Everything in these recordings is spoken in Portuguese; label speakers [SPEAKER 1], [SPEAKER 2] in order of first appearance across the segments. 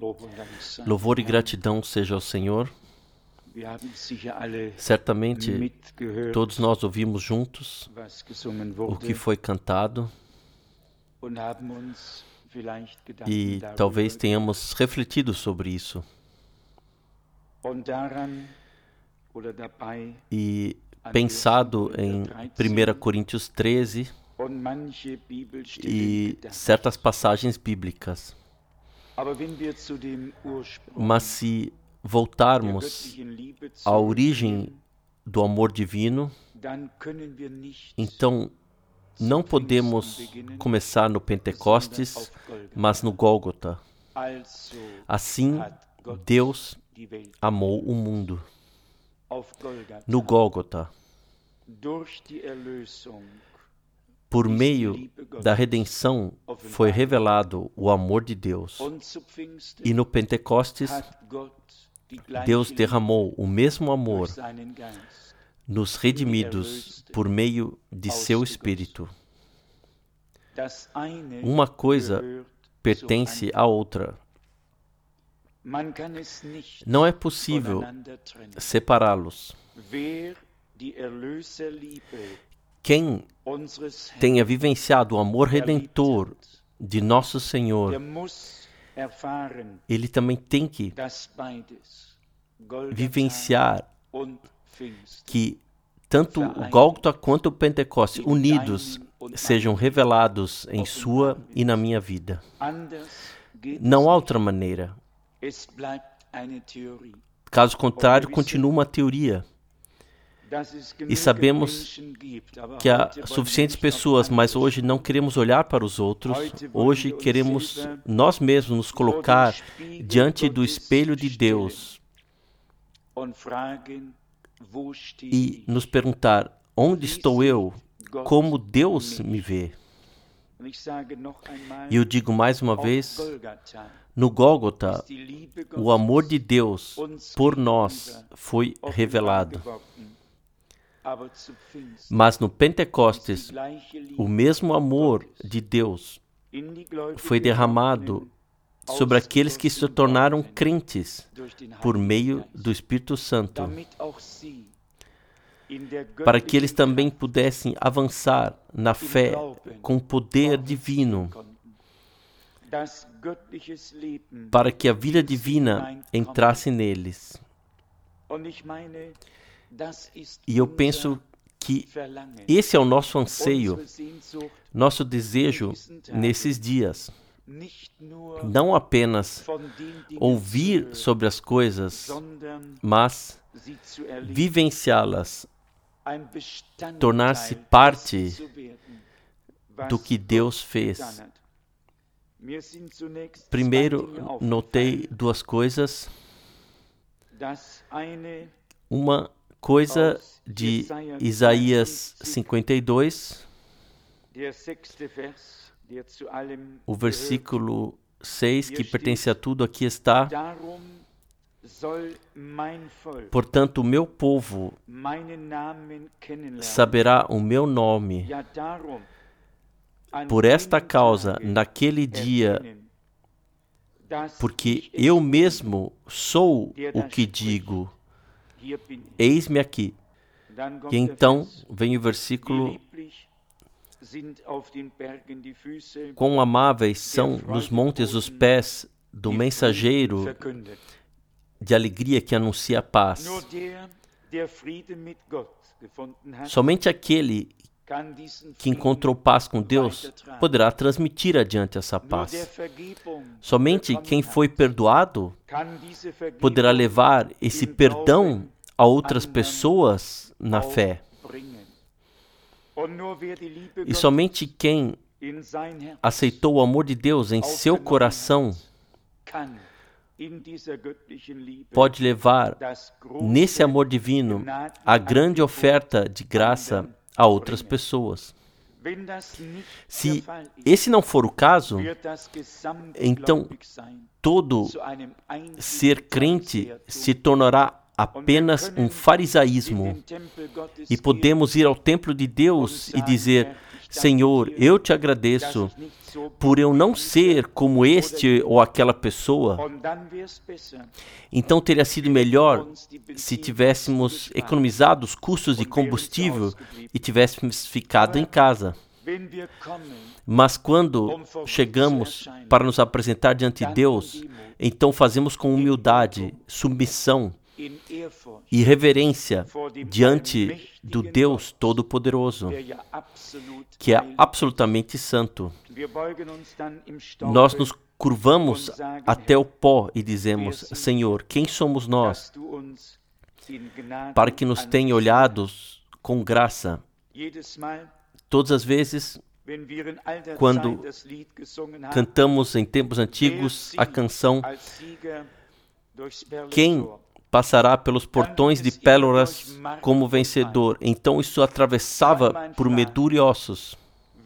[SPEAKER 1] Louvor e gratidão seja ao Senhor. Certamente todos nós ouvimos juntos o que foi cantado e talvez tenhamos refletido sobre isso e pensado em 1 Coríntios 13 e certas passagens bíblicas. Mas se voltarmos à origem do amor divino, então não podemos começar no Pentecostes, mas no Gólgota. Assim, Deus amou o mundo. No Gólgota, por meio da redenção, foi revelado o amor de Deus. E no Pentecostes, Deus derramou o mesmo amor nos redimidos por meio de seu Espírito. Uma coisa pertence à outra. Não é possível separá-los. Quem tenha vivenciado o amor redentor de nosso Senhor, ele também tem que vivenciar que tanto o Gólgota quanto o Pentecostes unidos sejam revelados em sua e na minha vida. Não há outra maneira. Caso contrário, continua uma teoria. E sabemos que há suficientes pessoas, mas hoje não queremos olhar para os outros. Hoje queremos nós mesmos nos colocar diante do espelho de Deus e nos perguntar: onde estou eu? Como Deus me vê? E eu digo mais uma vez, no Gólgota, o amor de Deus por nós foi revelado. Mas no Pentecostes, o mesmo amor de Deus foi derramado sobre aqueles que se tornaram crentes por meio do Espírito Santo, para que eles também pudessem avançar na fé com poder divino, para que a vida divina entrasse neles. E eu penso que esse é o nosso anseio, nosso desejo nesses dias. Não apenas ouvir sobre as coisas, mas vivenciá-las, tornar-se parte do que Deus fez. Primeiro, notei duas coisas. Uma coisa de Isaías 52, o versículo 6, que pertence a tudo, aqui está: portanto, o meu povo saberá o meu nome. Por esta causa, naquele dia, porque eu mesmo sou o que digo, eis-me aqui. E então vem o versículo: quão amáveis são nos montes os pés do mensageiro de alegria que anuncia a paz. Somente aquele que encontrou paz com Deus poderá transmitir adiante essa paz. Somente quem foi perdoado poderá levar esse perdão a outras pessoas na fé. E somente quem aceitou o amor de Deus em seu coração pode levar nesse amor divino a grande oferta de graça a outras pessoas. Se esse não for o caso, então todo ser crente se tornará apenas um farisaísmo. E podemos ir ao templo de Deus e dizer: Senhor, eu te agradeço por eu não ser como este ou aquela pessoa. Então teria sido melhor se tivéssemos economizado os custos de combustível e tivéssemos ficado em casa. Mas quando chegamos para nos apresentar diante de Deus, então fazemos com humildade, submissão e reverência diante do Deus Todo-Poderoso, que é absolutamente santo. Nós nos curvamos até o pó e dizemos: Senhor, quem somos nós para que nos tenha olhado com graça? Todas as vezes, quando cantamos em tempos antigos a canção Quem passará pelos portões de Péloras como vencedor? Então isso atravessava por medula e ossos.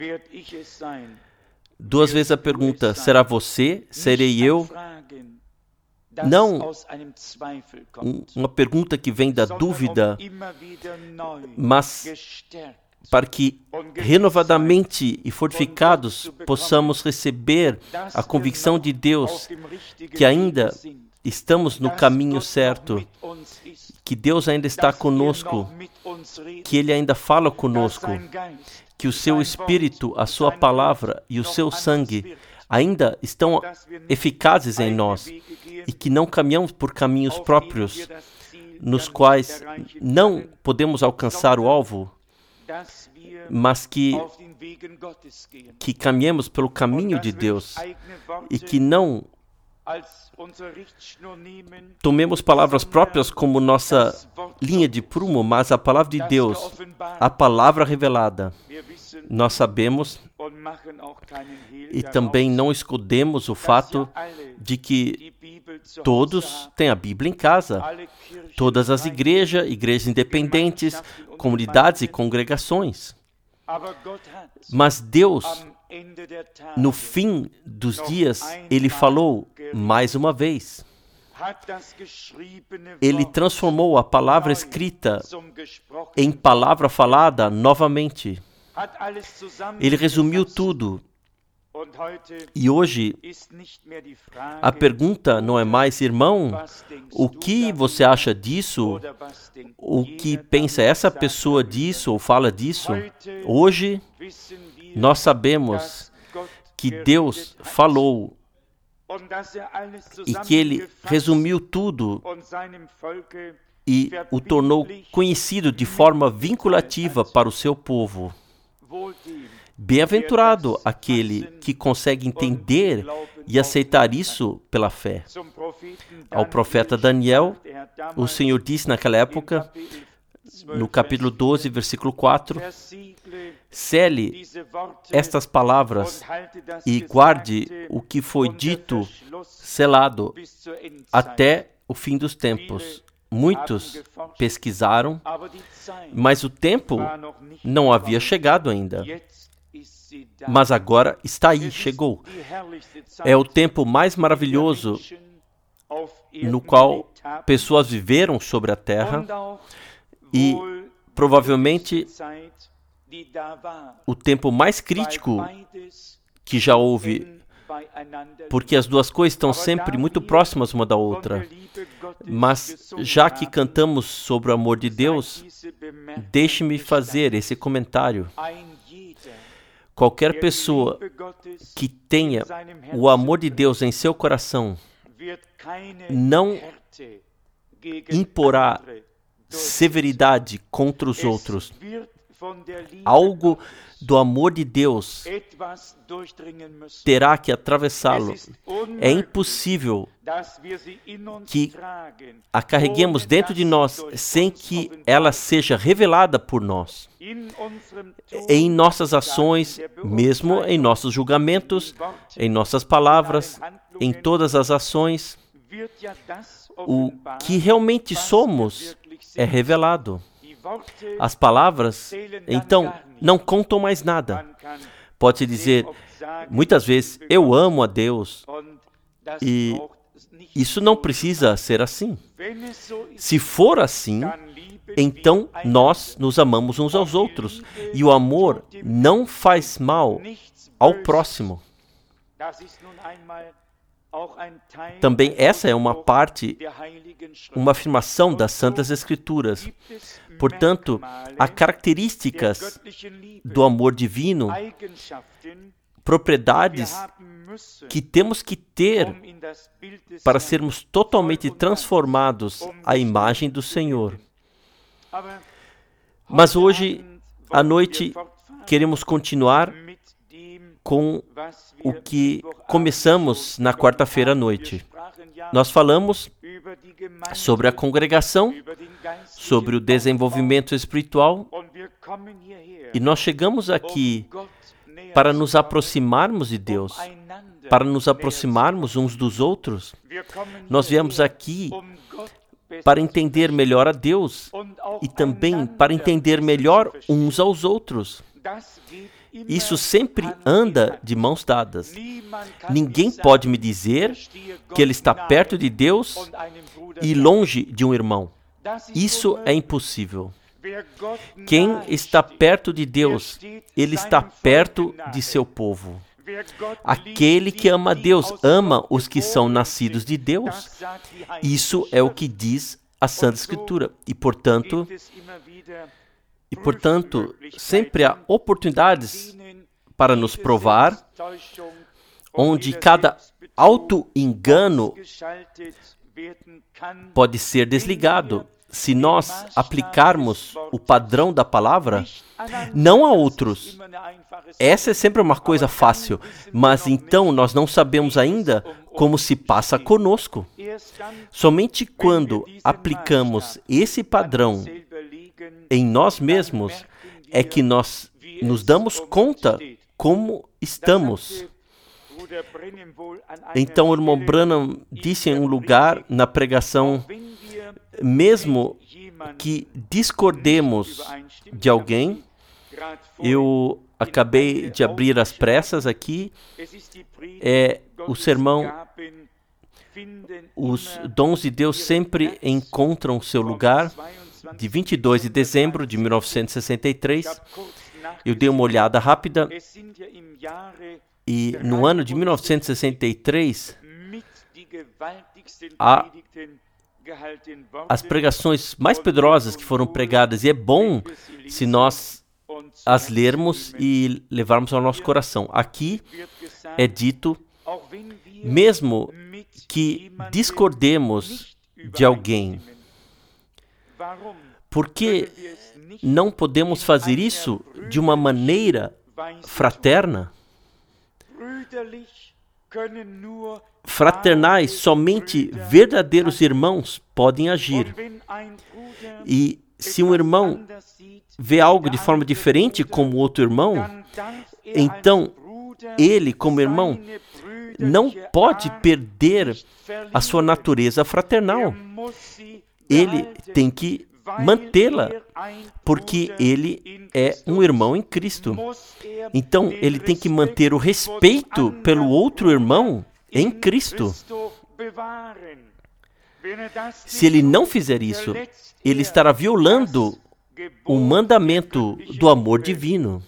[SPEAKER 1] 2 vezes a pergunta: será você? Serei eu? Não uma pergunta que vem da dúvida, mas para que renovadamente e fortificados possamos receber a convicção de Deus que ainda estamos no caminho certo, que Deus ainda está conosco, que Ele ainda fala conosco, que o seu Espírito, a sua palavra e o seu sangue ainda estão eficazes em nós e que não caminhamos por caminhos próprios nos quais não podemos alcançar o alvo, mas que caminhemos pelo caminho de Deus e que não tomemos palavras próprias como nossa linha de prumo, mas a palavra de Deus, a palavra revelada. Nós sabemos e também não escondemos o fato de que todos têm a Bíblia em casa. Todas as igrejas independentes, comunidades e congregações. Mas Deus, no fim dos dias, Ele falou mais uma vez. Ele transformou a palavra escrita em palavra falada novamente. Ele resumiu tudo. E hoje, a pergunta não é mais: irmão, o que você acha disso? O que pensa essa pessoa disso ou fala disso? Hoje, nós sabemos que Deus falou e que Ele resumiu tudo e o tornou conhecido de forma vinculativa para o seu povo. Bem-aventurado aquele que consegue entender e aceitar isso pela fé. Ao profeta Daniel, o Senhor disse naquela época, no capítulo 12, versículo 4, sele estas palavras e guarde o que foi dito, selado, até o fim dos tempos. Muitos pesquisaram, mas o tempo não havia chegado ainda. Mas agora está aí, chegou. É o tempo mais maravilhoso no qual pessoas viveram sobre a terra e provavelmente o tempo mais crítico que já houve, porque as duas coisas estão sempre muito próximas uma da outra. Mas já que cantamos sobre o amor de Deus, deixe-me fazer esse comentário. Qualquer pessoa que tenha o amor de Deus em seu coração não imporá severidade contra os outros. Algo do amor de Deus terá que atravessá-lo. É impossível que a carreguemos dentro de nós sem que ela seja revelada por nós. Em nossas ações, mesmo em nossos julgamentos, em nossas palavras, em todas as ações, o que realmente somos é revelado. As palavras, então, não contam mais nada. Pode dizer, muitas vezes, eu amo a Deus, e isso não precisa ser assim. Se for assim, então nós nos amamos uns aos outros. E o amor não faz mal ao próximo. Também essa é uma parte, uma afirmação das Santas Escrituras. Portanto, há características do amor divino, propriedades que temos que ter para sermos totalmente transformados à imagem do Senhor. Mas hoje, à noite, queremos continuar com o que começamos na quarta-feira à noite. Nós falamos sobre a congregação, sobre o desenvolvimento espiritual, e nós chegamos aqui para nos aproximarmos de Deus, para nos aproximarmos uns dos outros. Nós viemos aqui para entender melhor a Deus e também para entender melhor uns aos outros. Isso sempre anda de mãos dadas. Ninguém pode me dizer que ele está perto de Deus e longe de um irmão. Isso é impossível. Quem está perto de Deus, ele está perto de seu povo. Aquele que ama a Deus, ama os que são nascidos de Deus. Isso é o que diz a Santa Escritura. E, portanto, sempre há oportunidades para nos provar, onde cada auto-engano pode ser desligado. Se nós aplicarmos o padrão da palavra, não a outros. Essa é sempre uma coisa fácil, mas então nós não sabemos ainda como se passa conosco. Somente quando aplicamos esse padrão em nós mesmos é que nós nos damos conta como estamos. Então o irmão Branham disse em um lugar na pregação: mesmo que discordemos de alguém, eu acabei de abrir as pressas aqui, o sermão, os dons de Deus sempre encontram seu lugar, de 22 de dezembro de 1963. Eu dei uma olhada rápida e no ano de 1963, as pregações mais poderosas que foram pregadas, e é bom se nós as lermos e levarmos ao nosso coração. Aqui é dito, mesmo que discordemos de alguém, por que não podemos fazer isso de uma maneira fraterna? Fraternais, somente verdadeiros irmãos podem agir. E se um irmão vê algo de forma diferente como outro irmão, então ele, como irmão, não pode perder a sua natureza fraternal. Ele tem que mantê-la, porque ele é um irmão em Cristo. Então, ele tem que manter o respeito pelo outro irmão em Cristo. Se ele não fizer isso, ele estará violando o mandamento do amor divino.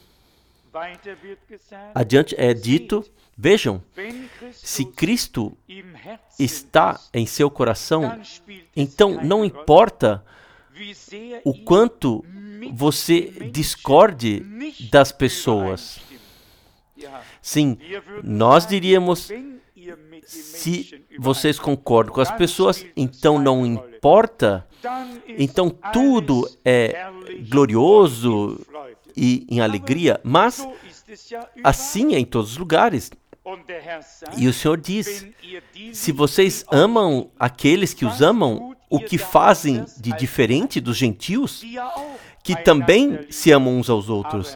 [SPEAKER 1] Adiante é dito, vejam, se Cristo está em seu coração, então não importa o quanto você discorde das pessoas. Sim, nós diríamos, se vocês concordam com as pessoas, então não importa, então tudo é glorioso e em alegria, mas assim é em todos os lugares. E o Senhor diz, se vocês amam aqueles que os amam, o que fazem de diferente dos gentios, que também se amam uns aos outros.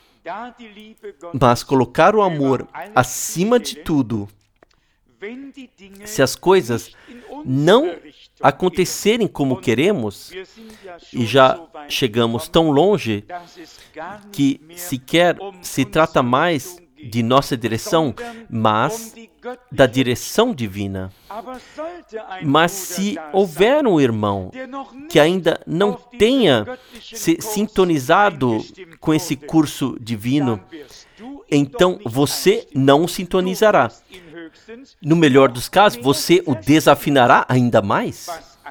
[SPEAKER 1] Mas colocar o amor acima de tudo, se as coisas não acontecerem como queremos, e já chegamos tão longe que sequer se trata mais de nossa direção, mas da direção divina. Mas se houver um irmão que ainda não tenha se sintonizado com esse curso divino, então você não o sintonizará. No melhor dos casos, você o desafinará ainda mais.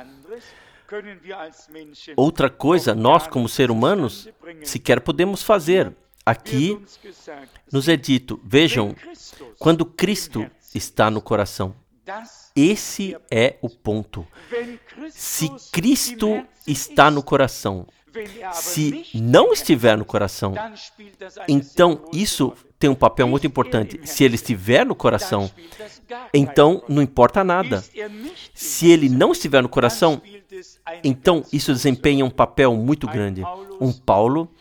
[SPEAKER 1] Outra coisa, nós como seres humanos, sequer podemos fazer. Aqui nos é dito, vejam, quando Cristo está no coração, esse é o ponto. Se Cristo está no coração, se não estiver no coração, então isso tem um papel muito importante. Se ele estiver no coração, então não importa nada. Se ele não estiver no coração, então isso desempenha um papel muito grande. Um Paulo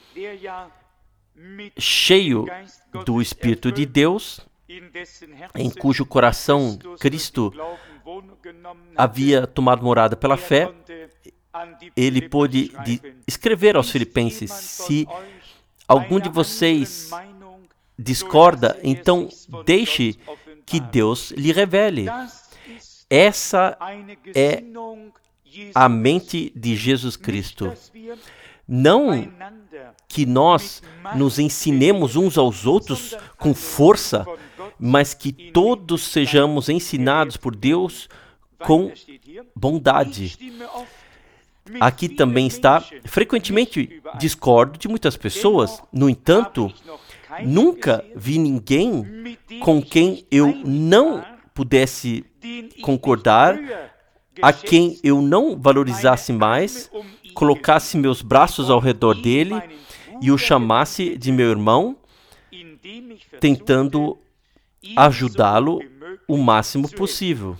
[SPEAKER 1] cheio do Espírito de Deus, em cujo coração Cristo havia tomado morada pela fé, ele pôde escrever aos Filipenses: se algum de vocês discorda, então deixe que Deus lhe revele. Essa é a mente de Jesus Cristo. Não que nós nos ensinemos uns aos outros com força, mas que todos sejamos ensinados por Deus com bondade. Aqui também está, frequentemente discordo de muitas pessoas, no entanto, nunca vi ninguém com quem eu não pudesse concordar, a quem eu não valorizasse mais, colocasse meus braços ao redor dele e o chamasse de meu irmão, tentando ajudá-lo o máximo possível.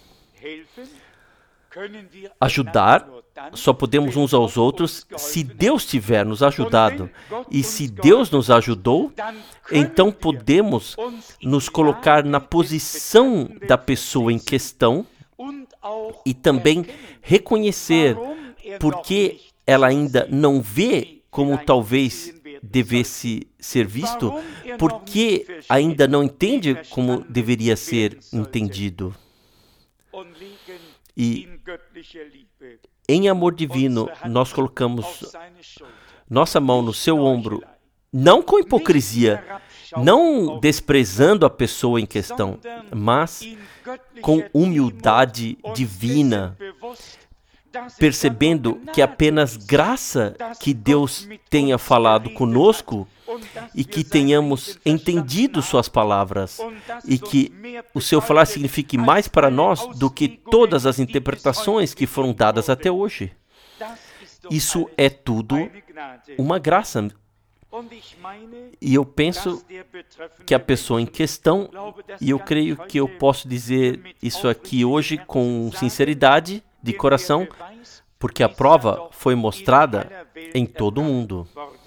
[SPEAKER 1] Ajudar só podemos uns aos outros se Deus tiver nos ajudado. E se Deus nos ajudou, então podemos nos colocar na posição da pessoa em questão e também reconhecer por que ela ainda não vê como talvez devesse ser visto, porque ainda não entende como deveria ser entendido. E em amor divino, nós colocamos nossa mão no seu ombro, não com hipocrisia, não desprezando a pessoa em questão, mas com humildade divina, percebendo que é apenas graça que Deus tenha falado conosco e que tenhamos entendido suas palavras e que o seu falar signifique mais para nós do que todas as interpretações que foram dadas até hoje. Isso é tudo uma graça. E eu penso que a pessoa em questão, e eu creio que eu posso dizer isso aqui hoje com sinceridade de coração, porque a prova foi mostrada em todo o mundo.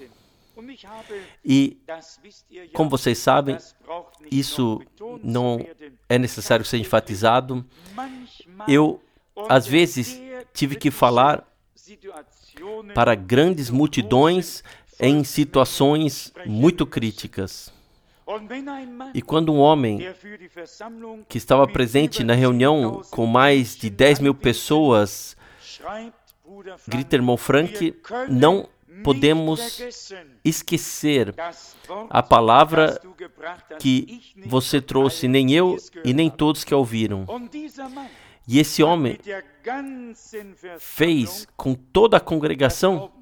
[SPEAKER 1] E, como vocês sabem, isso não é necessário ser enfatizado. Eu, às vezes, tive que falar para grandes multidões em situações muito críticas. E quando um homem que estava presente na reunião com mais de 10 mil pessoas grita, irmão Frank, não podemos esquecer a palavra que você trouxe, nem eu e nem todos que a ouviram. E esse homem fez com toda a congregação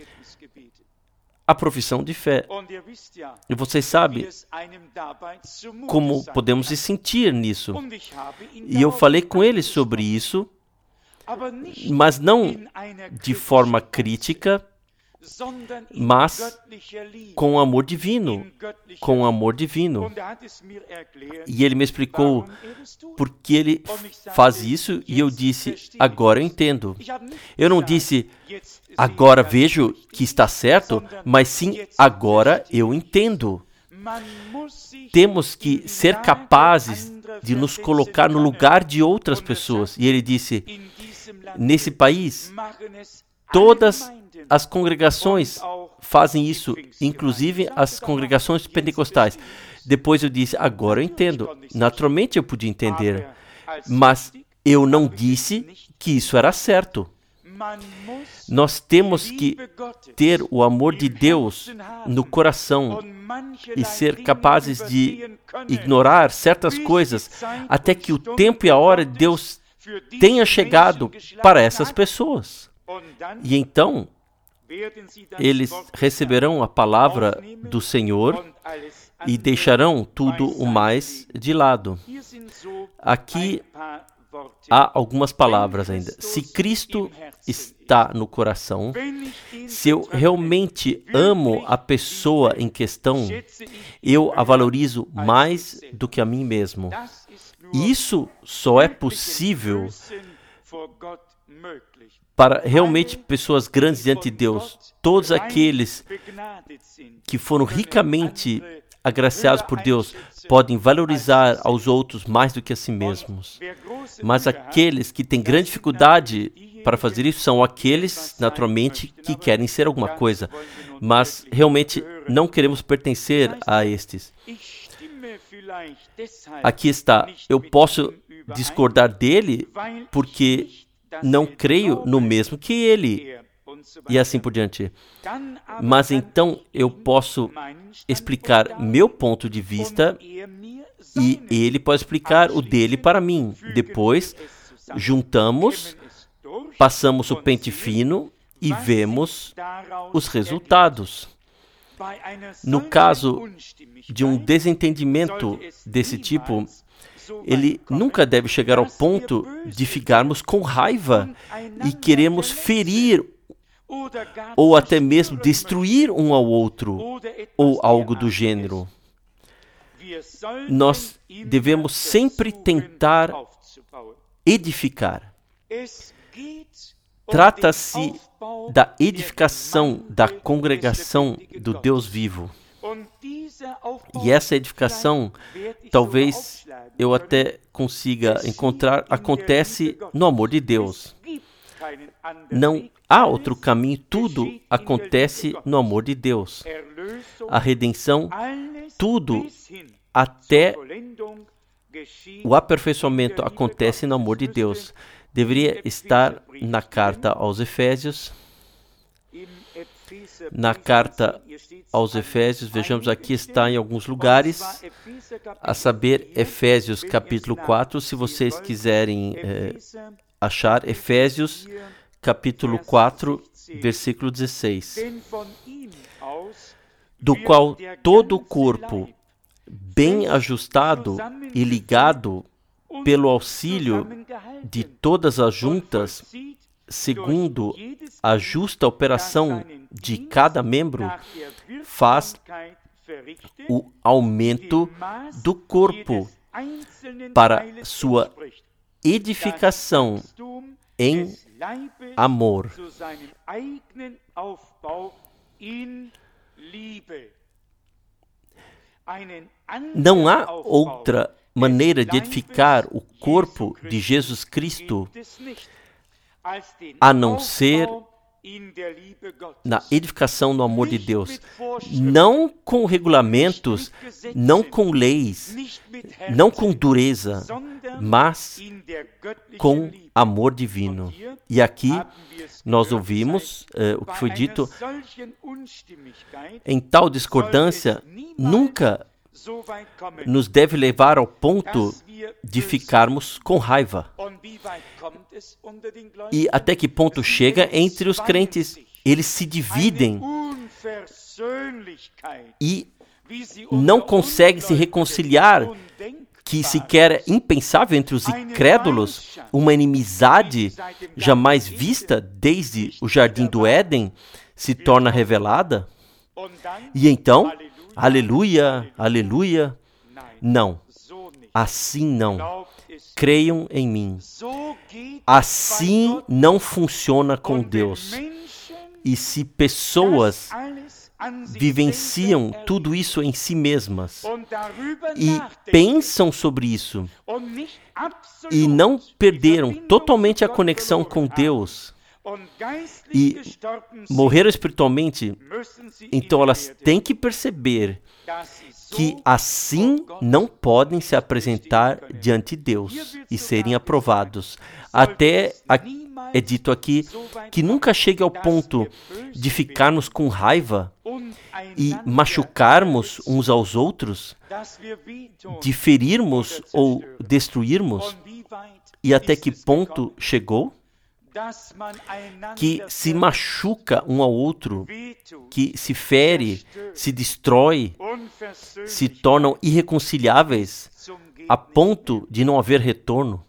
[SPEAKER 1] a profissão de fé. E vocês sabem como podemos se sentir nisso. E eu falei com ele sobre isso, mas não de forma crítica, mas com amor divino, com amor divino. E ele me explicou por que ele faz isso, e eu disse, agora eu entendo. Eu não disse, agora vejo que está certo, mas sim, agora eu entendo. Temos que ser capazes de nos colocar no lugar de outras pessoas. E ele disse, nesse país, todas as congregações fazem isso, inclusive as congregações pentecostais. Depois eu disse, agora eu entendo. Naturalmente eu podia entender, mas eu não disse que isso era certo. Nós temos que ter o amor de Deus no coração e ser capazes de ignorar certas coisas até que o tempo e a hora de Deus tenha chegado para essas pessoas. E então, eles receberão a palavra do Senhor e deixarão tudo o mais de lado. Aqui há algumas palavras ainda. Se Cristo está no coração, se eu realmente amo a pessoa em questão, eu a valorizo mais do que a mim mesmo. Isso só é possível para realmente pessoas grandes diante de Deus. Todos aqueles que foram ricamente agraciados por Deus podem valorizar aos outros mais do que a si mesmos. Mas aqueles que têm grande dificuldade para fazer isso são aqueles, naturalmente, que querem ser alguma coisa, mas realmente não queremos pertencer a estes. Aqui está, eu posso discordar dele porque não creio no mesmo que ele, e assim por diante. Mas então eu posso explicar meu ponto de vista e ele pode explicar o dele para mim. Depois, juntamos, passamos o pente fino e vemos os resultados. No caso de um desentendimento desse tipo, ele nunca deve chegar ao ponto de ficarmos com raiva e queremos ferir ou até mesmo destruir um ao outro ou algo do gênero. Nós devemos sempre tentar edificar. Trata-se da edificação da congregação do Deus vivo. E essa edificação, talvez eu até consiga encontrar, acontece no amor de Deus. Não há outro caminho, tudo acontece no amor de Deus. A redenção, tudo até o aperfeiçoamento acontece no amor de Deus. Deveria estar na carta aos Efésios. Na carta aos Efésios, vejamos aqui, está em alguns lugares, a saber, Efésios capítulo 4, se vocês quiserem achar, Efésios capítulo 4, versículo 16. Do qual todo o corpo, bem ajustado e ligado pelo auxílio de todas as juntas, segundo a justa operação de cada membro, faz o aumento do corpo para sua edificação em amor. Não há outra maneira de edificar o corpo de Jesus Cristo a não ser na edificação no amor de Deus. Não com regulamentos, não com leis, não com dureza, mas com amor divino. E aqui nós ouvimos o que foi dito. Em tal discordância, nunca nos deve levar ao ponto de ficarmos com raiva. E até que ponto chega entre os crentes? Eles se dividem e não conseguem se reconciliar, que sequer é impensável entre os incrédulos, uma inimizade jamais vista desde o jardim do Éden se torna revelada. E então, aleluia, aleluia, não, assim não. Creiam em mim. Assim não funciona com Deus. E se pessoas vivenciam tudo isso em si mesmas e pensam sobre isso e não perderam totalmente a conexão com Deus e morreram espiritualmente, então elas têm que perceber que assim não podem se apresentar diante de Deus e serem aprovados. Até é dito aqui que nunca chegue ao ponto de ficarmos com raiva e machucarmos uns aos outros, de ferirmos ou destruirmos. E até que ponto chegou? Que se machuca um ao outro, que se fere, se destrói, se tornam irreconciliáveis a ponto de não haver retorno.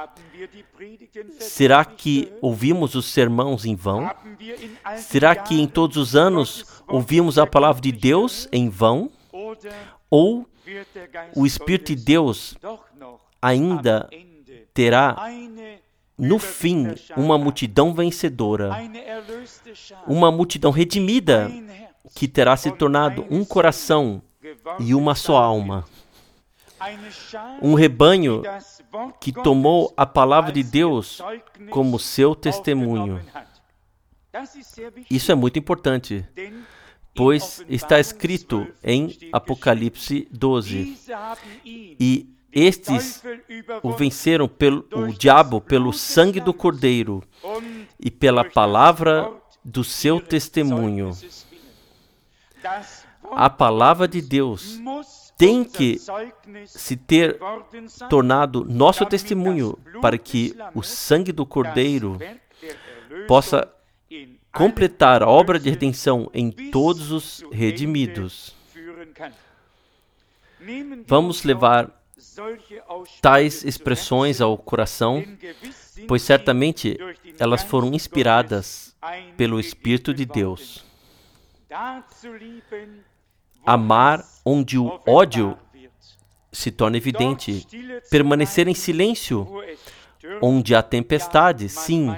[SPEAKER 1] Será que ouvimos os sermãos em vão? Será que em todos os anos ouvimos a palavra de Deus em vão? Ou o Espírito de Deus ainda terá no fim uma multidão vencedora, uma multidão redimida que terá se tornado um coração e uma só alma? Um rebanho que tomou a palavra de Deus como seu testemunho. Isso é muito importante, pois está escrito em Apocalipse 12. E estes o venceram o diabo pelo sangue do Cordeiro e pela palavra do seu testemunho. A palavra de Deus tem que se ter tornado nosso testemunho para que o sangue do Cordeiro possa completar a obra de redenção em todos os redimidos. Vamos levar tais expressões ao coração, pois certamente elas foram inspiradas pelo Espírito de Deus. Amar onde o ódio se torna evidente. Permanecer em silêncio onde há tempestade, sim.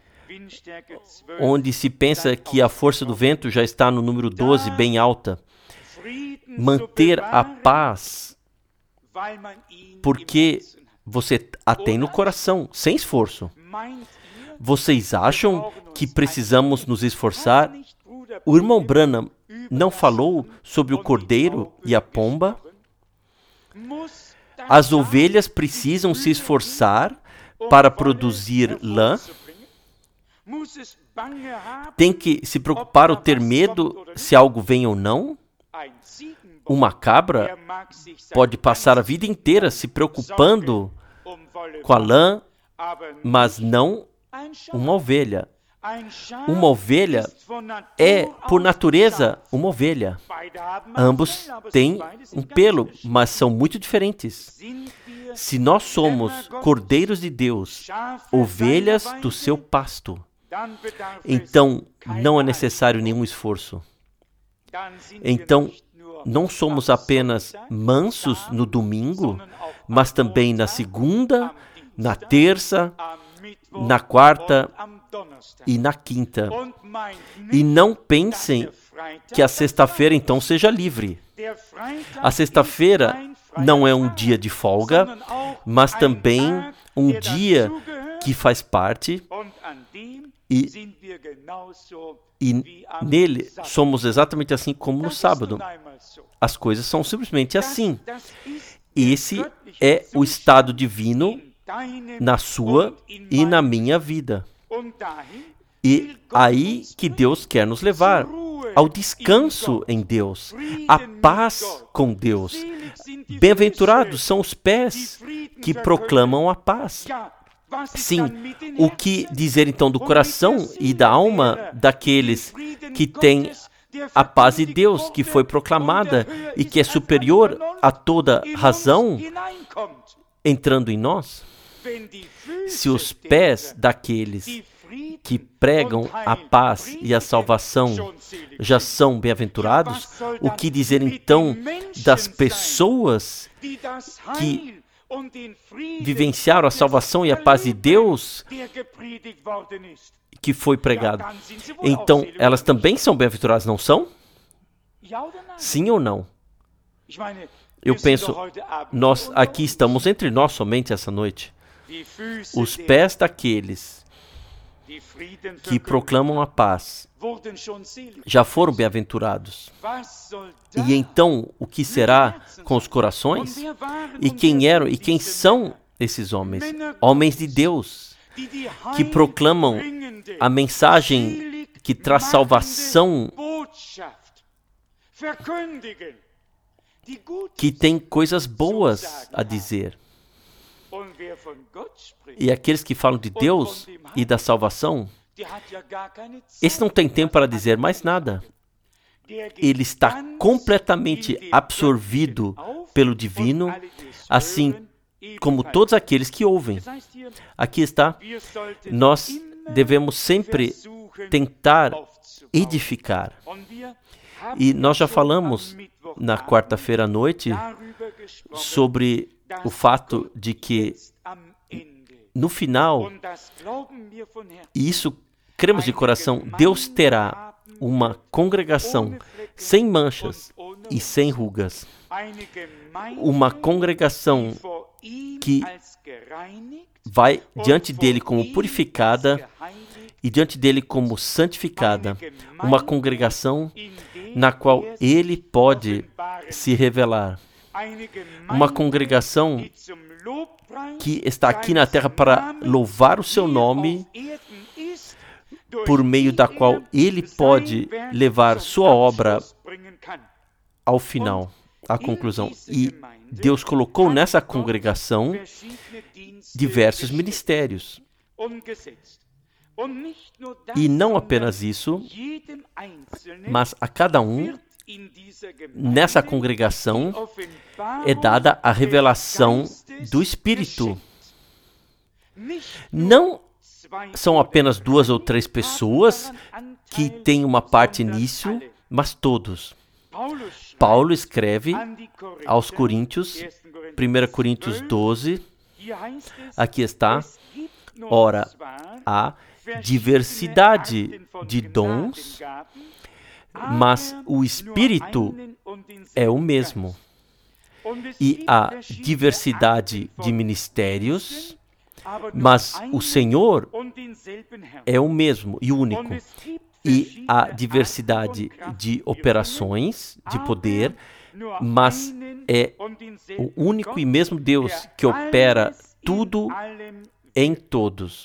[SPEAKER 1] Onde se pensa que a força do vento já está no número 12, bem alta. Manter a paz porque você a tem no coração, sem esforço. Vocês acham que precisamos nos esforçar? O irmão Branham não falou sobre o cordeiro e a pomba? As ovelhas precisam se esforçar para produzir lã? Tem que se preocupar ou ter medo se algo vem ou não? Uma cabra pode passar a vida inteira se preocupando com a lã, mas não uma ovelha. Uma ovelha é, por natureza, uma ovelha. Ambos têm um pelo, mas são muito diferentes. Se nós somos cordeiros de Deus, ovelhas do seu pasto, então não é necessário nenhum esforço. Então, não somos apenas mansos no domingo, mas também na segunda, na terça, na quarta e na quinta. E não pensem que a sexta-feira então seja livre. A sexta-feira não é um dia de folga, mas também um dia que faz parte e nele somos exatamente assim como no sábado. As coisas são simplesmente assim. Esse é o estado divino na sua e na minha vida. E aí que Deus quer nos levar, ao descanso em Deus, à paz com Deus. Bem-aventurados são os pés que proclamam a paz. Sim, o que dizer então do coração e da alma daqueles que têm a paz de Deus que foi proclamada e que é superior a toda razão entrando em nós? Se os pés daqueles que pregam a paz e a salvação já são bem-aventurados, o que dizer então das pessoas que vivenciaram a salvação e a paz de Deus que foi pregado? Então, elas também são bem-aventuradas, não são? Sim ou não? Eu penso, nós aqui estamos entre nós somente essa noite. Os pés daqueles que proclamam a paz já foram bem-aventurados. E então, o que será com os corações? E quem eram e quem são esses homens? Homens de Deus, que proclamam a mensagem que traz salvação, que tem coisas boas a dizer. E aqueles que falam de Deus e da salvação, esse não tem tempo para dizer mais nada. Ele está completamente absorvido pelo divino, assim como todos aqueles que ouvem. Aqui está, nós devemos sempre tentar edificar. E nós já falamos na quarta-feira à noite sobre o fato de que no final, e isso cremos de coração, Deus terá uma congregação sem manchas e sem rugas. Uma congregação que vai diante dele como purificada e diante dele como santificada. Uma congregação na qual ele pode se revelar. Uma congregação que está aqui na terra para louvar o seu nome, por meio da qual ele pode levar sua obra ao final, à conclusão. E Deus colocou nessa congregação diversos ministérios. E não apenas isso, mas a cada um nessa congregação é dada a revelação do Espírito. Não são apenas 2 ou 3 pessoas que têm uma parte nisso, mas todos. Paulo escreve aos Coríntios, 1 Coríntios 12, aqui está: ora, há diversidade de dons, mas o Espírito é o mesmo. E há diversidade de ministérios, mas o Senhor é o mesmo e único. E há diversidade de operações, de poder, mas é o único e mesmo Deus que opera tudo em todos.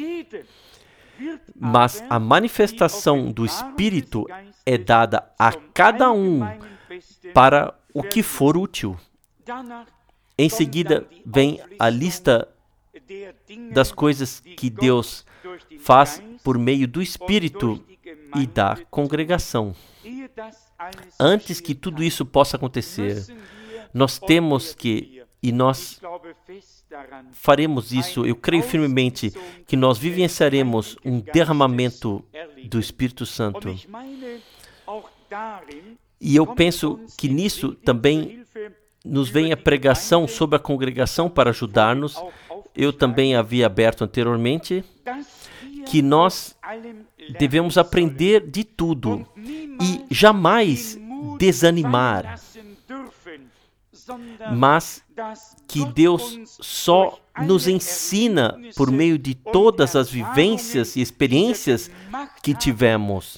[SPEAKER 1] Mas a manifestação do Espírito é dada a cada um para o que for útil. Em seguida, vem a lista das coisas que Deus faz por meio do Espírito e da congregação. Antes que tudo isso possa acontecer, nós temos que, e nós faremos isso, eu creio firmemente, que nós vivenciaremos um derramamento do Espírito Santo. E eu penso que nisso também nos vem a pregação sobre a congregação para ajudar-nos. Eu também havia aberto anteriormente que nós devemos aprender de tudo e jamais desanimar, mas que Deus só nos ensina por meio de todas as vivências e experiências que tivemos,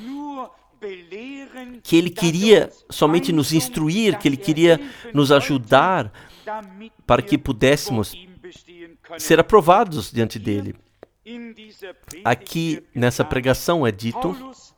[SPEAKER 1] que Ele queria somente nos instruir, que Ele queria nos ajudar para que pudéssemos ser aprovados diante dele. Aqui nessa pregação é dito,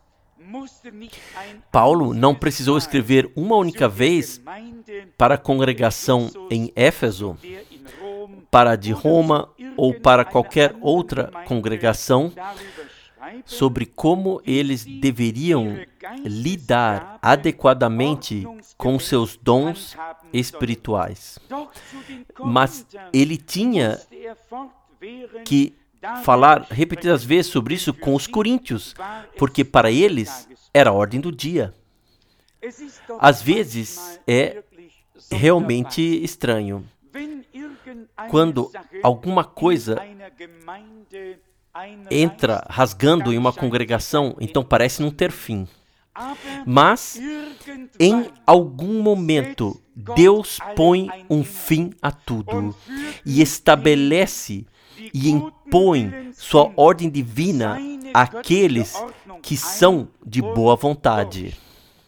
[SPEAKER 1] Paulo não precisou escrever uma única vez para a congregação em Éfeso, para a de Roma ou para qualquer outra congregação, sobre como eles deveriam lidar adequadamente com seus dons espirituais. Mas ele tinha que falar repetidas vezes sobre isso com os coríntios, porque para eles era a ordem do dia. Às vezes é realmente estranho quando alguma coisa entra rasgando em uma congregação, então parece não ter fim. Mas, em algum momento, Deus põe um fim a tudo e estabelece e impõe sua ordem divina àqueles que são de boa vontade.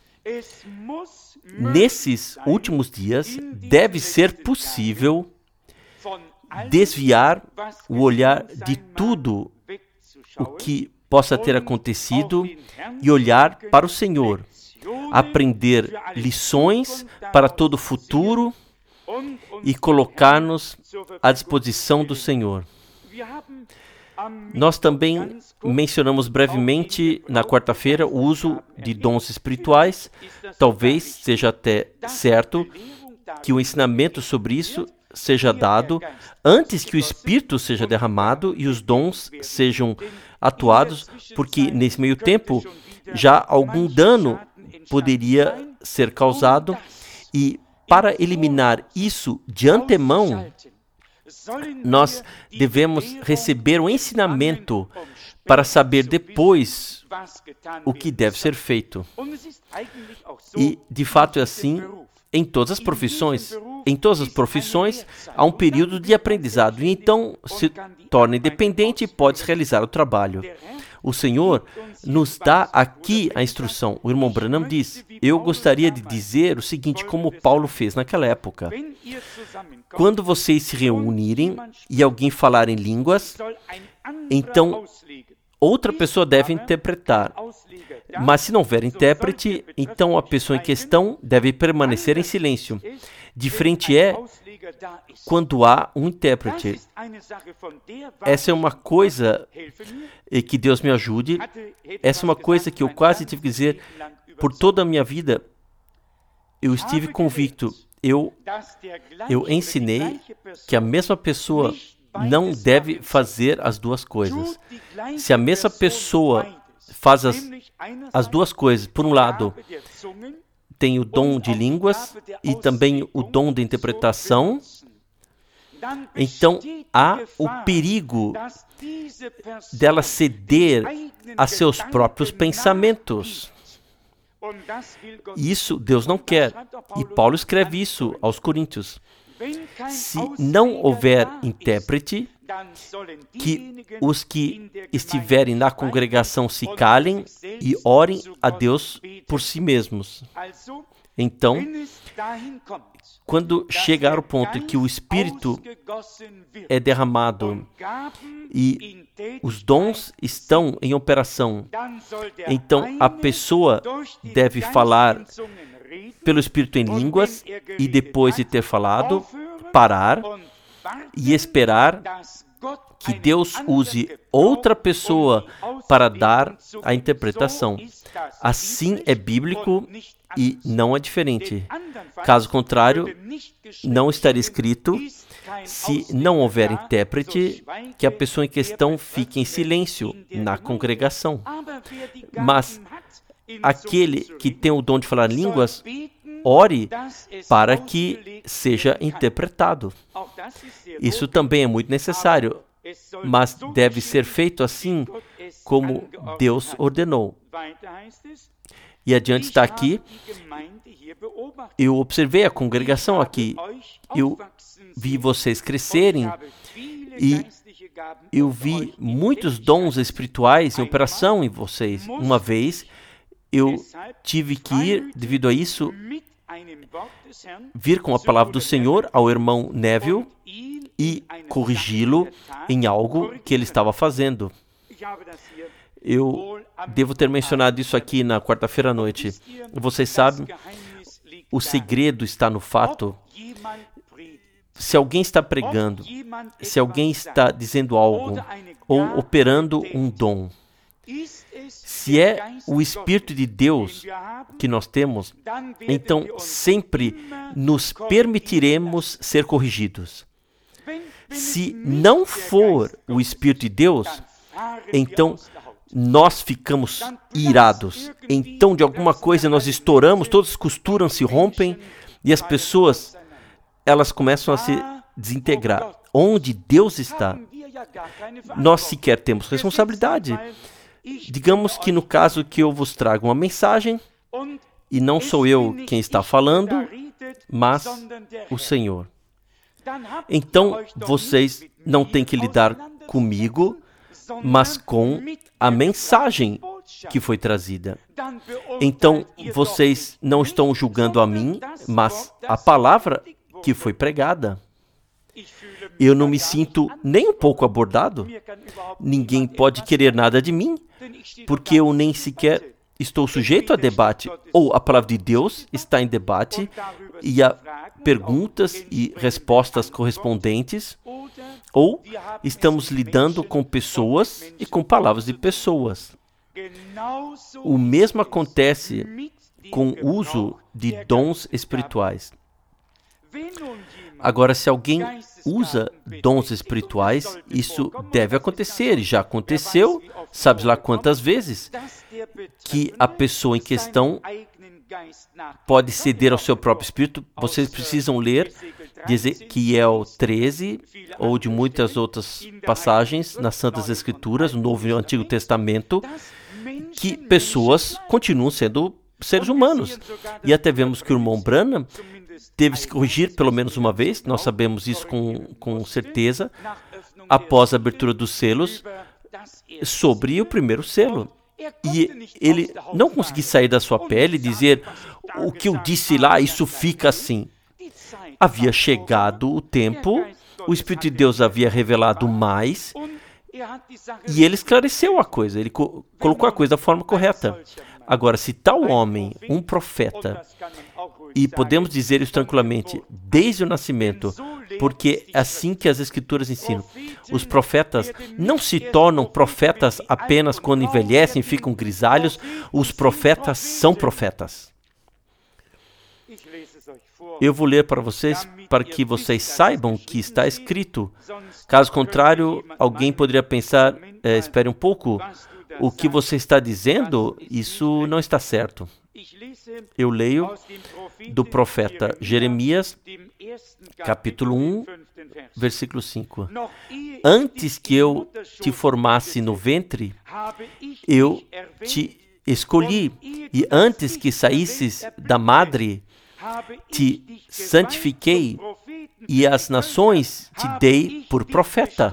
[SPEAKER 1] Nesses últimos dias, deve ser possível desviar o olhar de tudo o que possa ter acontecido e olhar para o Senhor, aprender lições para todo o futuro e colocar-nos à disposição do Senhor. Nós também mencionamos brevemente na quarta-feira o uso de dons espirituais. Talvez seja até certo que o ensinamento sobre isso seja dado antes que o Espírito seja derramado e os dons sejam atuados, porque nesse meio tempo já algum dano poderia ser causado, e para eliminar isso de antemão, nós devemos receber um ensinamento para saber depois o que deve ser feito. E, de fato, é assim em todas as profissões. Em todas as profissões, há um período de aprendizado, e então se torna independente e pode realizar o trabalho. O Senhor nos dá aqui a instrução. O irmão Branham diz: eu gostaria de dizer o seguinte, como Paulo fez naquela época. Quando vocês se reunirem e alguém falar em línguas, então outra pessoa deve interpretar. Mas se não houver intérprete, então a pessoa em questão deve permanecer em silêncio. Diferente é quando há um intérprete. Essa é uma coisa que Deus me ajude. Essa é uma coisa que eu quase tive que dizer por toda a minha vida. Eu estive convicto. Eu ensinei que a mesma pessoa não deve fazer as duas coisas. Se a mesma pessoa faz as duas coisas, por um lado, tem o dom de línguas e também o dom de interpretação, então há o perigo dela ceder a seus próprios pensamentos. Isso Deus não quer. E Paulo escreve isso aos Coríntios. Se não houver intérprete, que os que estiverem na congregação se calem e orem a Deus por si mesmos. Então, quando chegar o ponto em que o Espírito é derramado e os dons estão em operação, então a pessoa deve falar pelo Espírito em línguas e, depois de ter falado, parar e esperar que Deus use outra pessoa para dar a interpretação. Assim é bíblico e não é diferente. Caso contrário, não estaria escrito: se não houver intérprete, que a pessoa em questão fique em silêncio na congregação. Mas aquele que tem o dom de falar línguas, ore para que seja interpretado. Isso também é muito necessário, mas deve ser feito assim como Deus ordenou. E adiante está aqui: eu observei a congregação aqui, eu vi vocês crescerem e eu vi muitos dons espirituais em operação em vocês. Uma vez eu tive que ir, devido a isso, vir com a palavra do Senhor ao irmão Neville e corrigi-lo em algo que ele estava fazendo. Eu devo ter mencionado isso aqui na quarta-feira à noite. Vocês sabem, o segredo está no fato: se alguém está pregando, se alguém está dizendo algo ou operando um dom, se é o Espírito de Deus que nós temos, então sempre nos permitiremos ser corrigidos. Se não for o Espírito de Deus, então nós ficamos irados. Então, de alguma coisa, nós estouramos, todas as costuras se rompem e as pessoas, elas começam a se desintegrar. Onde Deus está, nós sequer temos responsabilidade. Digamos que no caso que eu vos trago uma mensagem, e não sou eu quem está falando, mas o Senhor. então vocês não têm que lidar comigo, mas com a mensagem que foi trazida. Então vocês não estão julgando a mim, mas a palavra que foi pregada. Eu não me sinto nem um pouco abordado. Ninguém pode querer nada de mim, porque eu nem sequer estou sujeito a debate. Ou a palavra de Deus está em debate e há perguntas e respostas correspondentes, ou estamos lidando com pessoas e com palavras de pessoas. O mesmo acontece com o uso de dons espirituais. Agora, se alguém usa dons espirituais, isso deve acontecer, e já aconteceu, sabe lá quantas vezes, que a pessoa em questão pode ceder ao seu próprio espírito. Vocês precisam ler de Ezequiel 13, ou de muitas outras passagens nas Santas Escrituras, no Novo e no Antigo Testamento, que pessoas continuam sendo seres humanos. E até vemos que o irmão Branham teve que se corrigir pelo menos uma vez, nós sabemos isso com certeza, após a abertura dos selos, sobre o primeiro selo. E ele não conseguia sair da sua pele e dizer, o que eu disse lá, isso fica assim. Havia chegado o tempo, o Espírito de Deus havia revelado mais, e ele esclareceu a coisa, ele colocou a coisa da forma correta. Agora, se tal homem, um profeta, e podemos dizer isso tranquilamente, desde o nascimento, porque é assim que as Escrituras ensinam. Os profetas não se tornam profetas apenas quando envelhecem e ficam grisalhos. Os profetas são profetas. Eu vou ler para vocês, para que vocês saibam que está escrito. Caso contrário, alguém poderia pensar, espere um pouco, o que você está dizendo, isso não está certo. Eu leio do profeta Jeremias, capítulo 1, versículo 5. Antes que eu te formasse no ventre, eu te escolhi, e antes que saísses da madre, te santifiquei, e as nações te dei por profeta.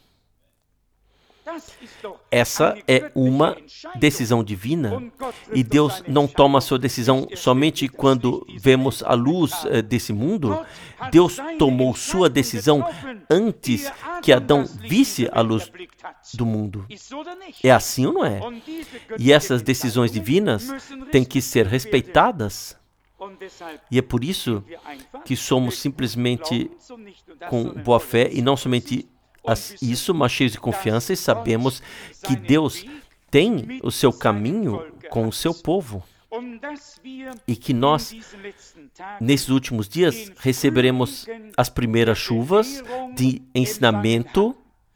[SPEAKER 1] Essa é uma decisão divina, e Deus não toma sua decisão somente quando vemos a luz desse mundo. Deus tomou sua decisão antes que Adão visse a luz do mundo. É assim ou não é? E essas decisões divinas têm que ser respeitadas. E é por isso que somos simplesmente com boa fé, e não somente isso, mas cheios de confiança, e sabemos que Deus tem o seu caminho com o seu povo. E que nós, nesses últimos dias, receberemos as primeiras chuvas de ensinamento,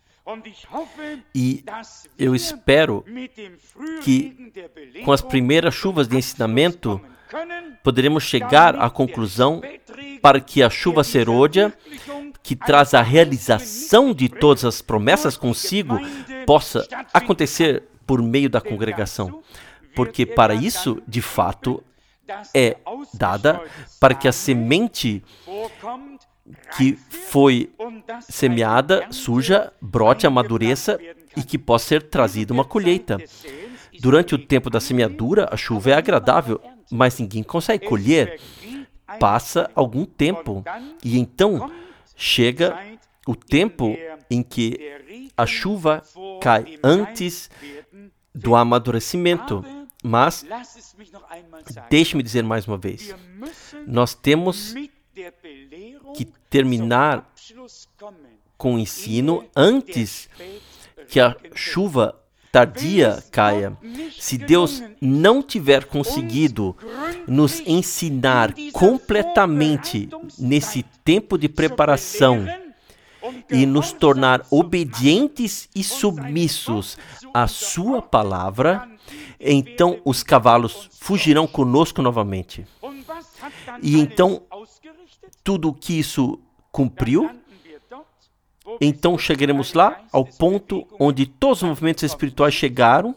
[SPEAKER 1] e eu espero que com as primeiras chuvas de ensinamento poderemos chegar à conclusão para que a chuva serôdia, que traz a realização de todas as promessas consigo, possa acontecer por meio da congregação. Porque para isso, de fato, é dada para que a semente que foi semeada surja, brote, amadureça e que possa ser trazida uma colheita. Durante o tempo da semeadura, a chuva é agradável, mas ninguém consegue colher. Passa algum tempo e então chega o tempo em que a chuva cai antes do amadurecimento. Mas, deixe-me dizer mais uma vez, nós temos que terminar com o ensino antes que a chuva tardia caia. Se Deus não tiver conseguido nos ensinar completamente nesse tempo de preparação e nos tornar obedientes e submissos à sua palavra, então os cavalos fugirão conosco novamente. E então, tudo o que isso cumpriu, então chegaremos lá ao ponto onde todos os movimentos espirituais chegaram,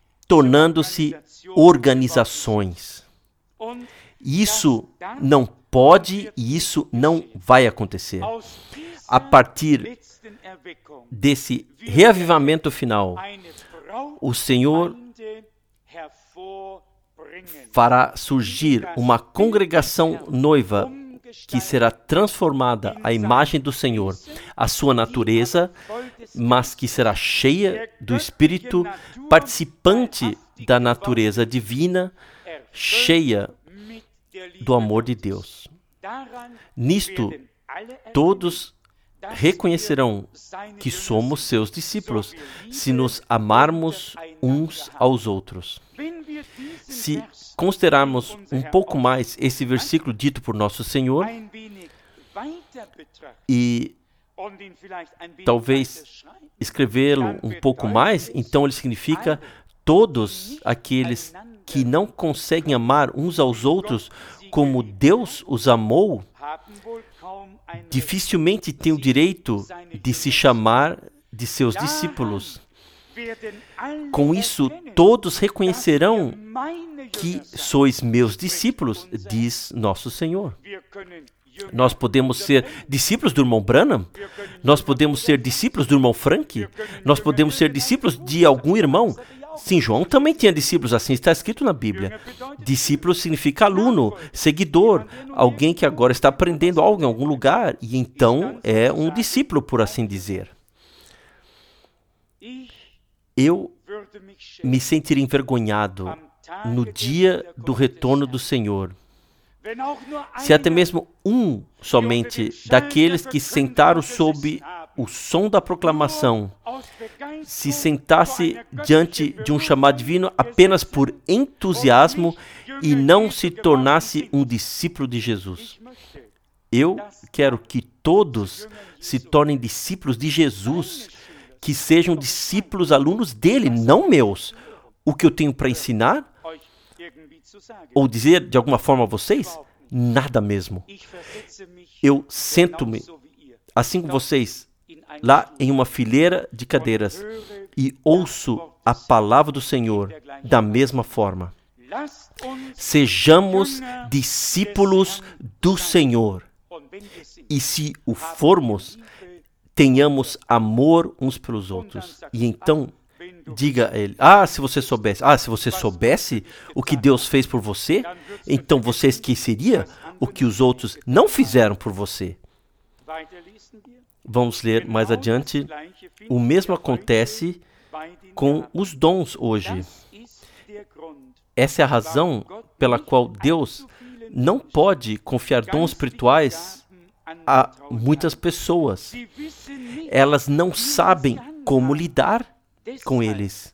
[SPEAKER 1] tornando-se organizações. Isso não pode e isso não vai acontecer. A partir desse reavivamento final, o Senhor fará surgir uma congregação noiva que será transformada à imagem do Senhor, a sua natureza, mas que será cheia do Espírito, participante da natureza divina, cheia do amor de Deus. Nisto, todos reconhecerão que somos seus discípulos, se nos amarmos uns aos outros. Se considerarmos um pouco mais esse versículo dito por nosso Senhor e talvez escrevê-lo um pouco mais, então ele significa todos aqueles que não conseguem amar uns aos outros como Deus os amou, dificilmente têm o direito de se chamar de seus discípulos. Com isso, todos reconhecerão que sois meus discípulos, diz nosso Senhor. Nós podemos ser discípulos do irmão Branham, nós podemos ser discípulos do irmão Frank, nós podemos ser discípulos de algum irmão. Sim, João também tinha discípulos, assim está escrito na Bíblia. Discípulo significa aluno, seguidor, alguém que agora está aprendendo algo em algum lugar e então é um discípulo, por assim dizer. Eu me sentiria envergonhado no dia do retorno do Senhor, se até mesmo um somente daqueles que sentaram sob o som da proclamação se sentasse diante de um chamado divino apenas por entusiasmo e não se tornasse um discípulo de Jesus. Eu quero que todos se tornem discípulos de Jesus, que sejam discípulos, alunos dele, não meus. O que eu tenho para ensinar ou dizer de alguma forma a vocês? Nada mesmo. Eu sento-me, assim como vocês, lá em uma fileira de cadeiras e ouço a palavra do Senhor da mesma forma. Sejamos discípulos do Senhor. E se o formos, tenhamos amor uns pelos outros. E então, diga a ele, se você soubesse o que Deus fez por você, então você esqueceria o que os outros não fizeram por você. Vamos ler mais adiante. O mesmo acontece com os dons hoje. Essa é a razão pela qual Deus não pode confiar dons espirituais a muitas pessoas. Elas não sabem como lidar com eles.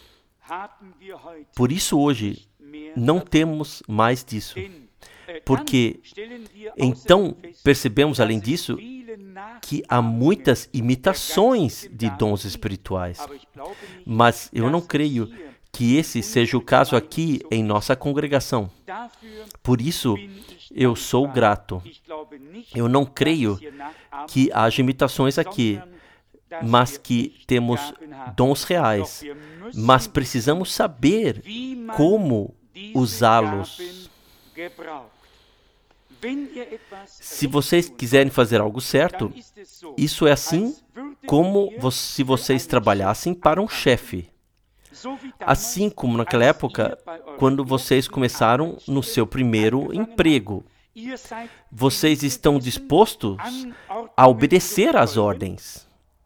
[SPEAKER 1] Por isso hoje não temos mais disso. Porque então percebemos, além disso, que há muitas imitações de dons espirituais. Mas eu não creio que esse seja o caso aqui em nossa congregação. Por isso, eu sou grato. Eu não creio que haja imitações aqui, mas que temos dons reais. Mas precisamos saber como usá-los. Se vocês quiserem fazer algo certo, isso é assim como se vocês trabalhassem para um chefe. Assim como naquela época, quando vocês começaram no seu primeiro emprego. Vocês estão dispostos a obedecer às ordens.